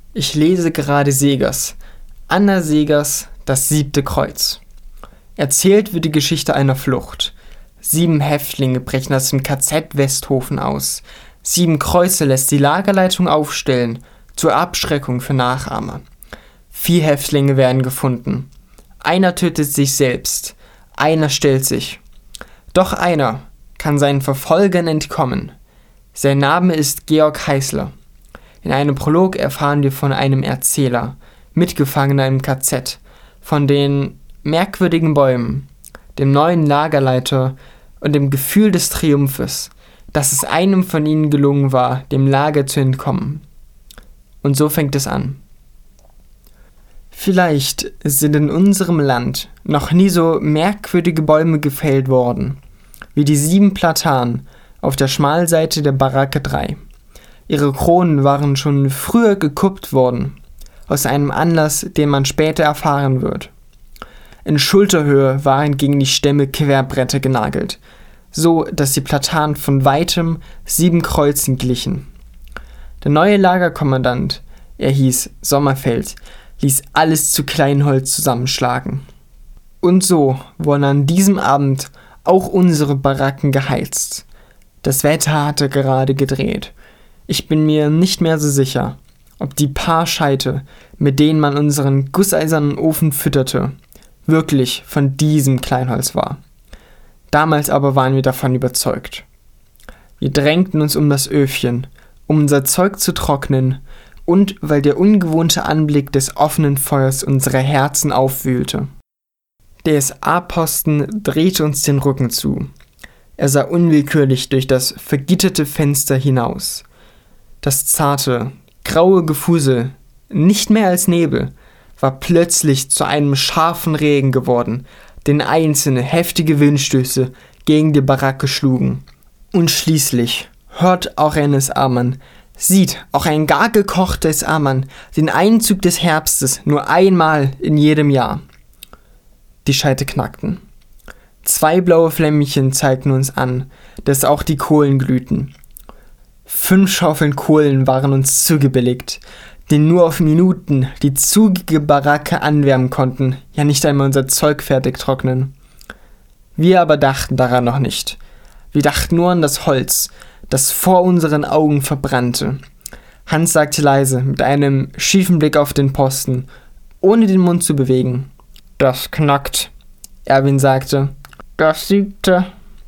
Ich lese gerade Segers, Anna Segers, Das 7. Kreuz. Erzählt wird die Geschichte einer Flucht. 7 Häftlinge brechen aus dem KZ Westhofen aus. 7 Kreuze lässt die Lagerleitung aufstellen, zur Abschreckung für Nachahmer. 4 Häftlinge werden gefunden. Einer tötet sich selbst, einer stellt sich. Doch einer kann seinen Verfolgern entkommen. Sein Name ist Georg Heißler. In einem Prolog erfahren wir von einem Erzähler, Mitgefangener im KZ, von den merkwürdigen Bäumen, dem neuen Lagerleiter und dem Gefühl des Triumphes, dass es einem von ihnen gelungen war, dem Lager zu entkommen. Und so fängt es an. Vielleicht sind in unserem Land noch nie so merkwürdige Bäume gefällt worden, wie die 7 Platanen auf der Schmalseite der Baracke 3. Ihre Kronen waren schon früher gekuppt worden, aus einem Anlass, den man später erfahren wird. In Schulterhöhe waren gegen die Stämme Querbretter genagelt, so dass die Platanen von weitem 7 Kreuzen glichen. Der neue Lagerkommandant, er hieß Sommerfeld, ließ alles zu Kleinholz zusammenschlagen. Und so wurden an diesem Abend auch unsere Baracken geheizt. Das Wetter hatte gerade gedreht. Ich bin mir nicht mehr so sicher, ob die paar Scheite, mit denen man unseren gusseisernen Ofen fütterte, wirklich von diesem Kleinholz war. Damals aber waren wir davon überzeugt. Wir drängten uns um das Öfchen, um unser Zeug zu trocknen und weil der ungewohnte Anblick des offenen Feuers unsere Herzen aufwühlte. Der SA-Posten drehte uns den Rücken zu. Er sah unwillkürlich durch das vergitterte Fenster hinaus. Das zarte, graue Gefusel, nicht mehr als Nebel, war plötzlich zu einem scharfen Regen geworden, den einzelne heftige Windstöße gegen die Baracke schlugen. Und schließlich hört auch ein SA-Mann, sieht auch ein gar gekochter SA-Mann den Einzug des Herbstes nur einmal in jedem Jahr. Die Scheite knackten. 2 blaue Flämmchen zeigten uns an, dass auch die Kohlen glühten. 5 Schaufeln Kohlen waren uns zugebilligt, die nur auf Minuten die zugige Baracke anwärmen konnten, ja nicht einmal unser Zeug fertig trocknen. Wir aber dachten daran noch nicht. Wir dachten nur an das Holz, das vor unseren Augen verbrannte. Hans sagte leise, mit einem schiefen Blick auf den Posten, ohne den Mund zu bewegen: Das knackt. Erwin sagte: Das 7.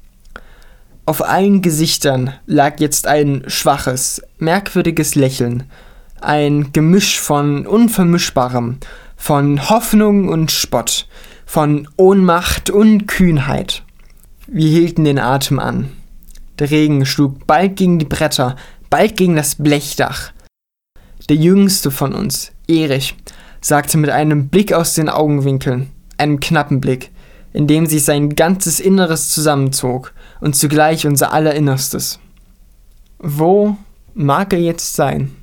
Auf allen Gesichtern lag jetzt ein schwaches, merkwürdiges Lächeln, ein Gemisch von Unvermischbarem, von Hoffnung und Spott, von Ohnmacht und Kühnheit. Wir hielten den Atem an. Der Regen schlug bald gegen die Bretter, bald gegen das Blechdach. Der jüngste von uns, Erich, sagte mit einem Blick aus den Augenwinkeln, einem knappen Blick, in dem sich sein ganzes Inneres zusammenzog und zugleich unser aller Innerstes: Wo mag er jetzt sein?